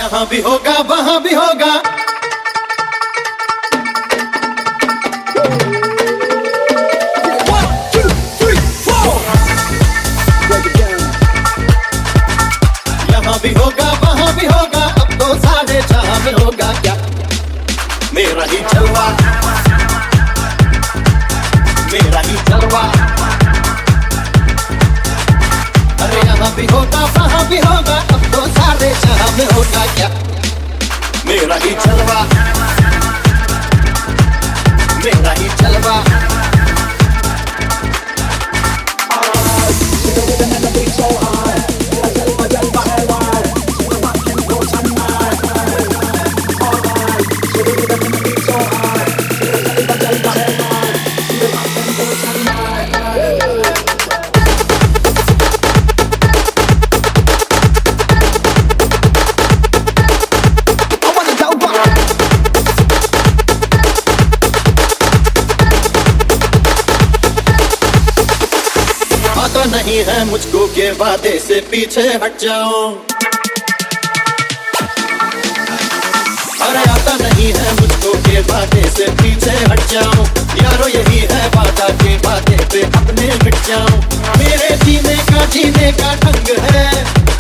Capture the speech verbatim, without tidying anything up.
यहाँ भी होगा वहाँ भी होगा। यहाँ भी होगा वहाँ भी होगा, अब तो सारे जहाँ में होगा क्या मेरा ही जलवा, मेरा ही जलवा। अरे यहाँ भी होगा वहाँ भी होगा, अब तो सारे जहाँ में होगा क्या मेरा ही जलवा, मेरा ही जलवा। आता नहीं है मुझको के वादे से पीछे हट जाओ, अरे आता नहीं है मुझको के वादे से पीछे हट जाओ। यारो यही है वादा के वादे पे अपने मिट जाओ। मेरे जीने का जीने का ढंग है,